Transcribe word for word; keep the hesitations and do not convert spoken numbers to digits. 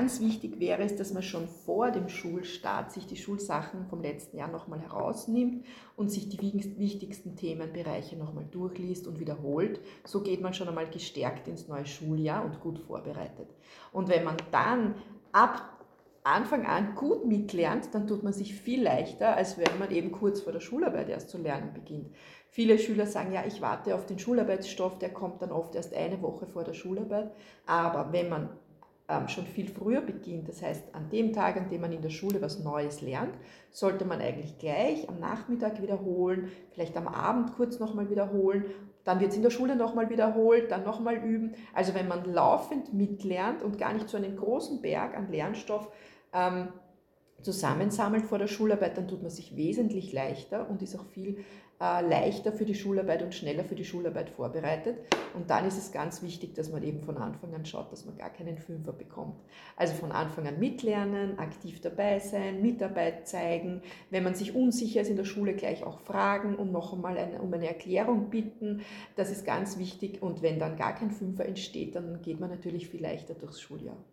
ganz wichtig wäre es, dass man schon vor dem Schulstart sich die Schulsachen vom letzten Jahr nochmal herausnimmt und sich die wichtigsten Themenbereiche nochmal durchliest und wiederholt. So geht man schon einmal gestärkt ins neue Schuljahr und gut vorbereitet. Und wenn man dann ab Anfang an gut mitlernt, dann tut man sich viel leichter, als wenn man eben kurz vor der Schularbeit erst zu lernen beginnt. Viele Schüler sagen, ja, ich warte auf den Schularbeitsstoff, der kommt dann oft erst eine Woche vor der Schularbeit. Aber wenn man ähm, schon viel früher beginnt, das heißt an dem Tag, an dem man in der Schule was Neues lernt, sollte man eigentlich gleich am Nachmittag wiederholen, vielleicht am Abend kurz nochmal wiederholen, dann wird es in der Schule nochmal wiederholt, dann nochmal üben. Also wenn man laufend mitlernt und gar nicht so einen großen Berg an Lernstoff ähm, zusammensammelt vor der Schularbeit, dann tut man sich wesentlich leichter und ist auch viel äh, leichter für die Schularbeit und schneller für die Schularbeit vorbereitet. Und dann ist es ganz wichtig, dass man eben von Anfang an schaut, dass man gar keinen Fünfer bekommt. Also von Anfang an mitlernen, aktiv dabei sein, Mitarbeit zeigen. Wenn man sich unsicher ist in der Schule, gleich auch fragen und noch einmal eine, um eine Erklärung bitten. Das ist ganz wichtig. Und wenn dann gar kein Fünfer entsteht, dann geht man natürlich viel leichter durchs Schuljahr.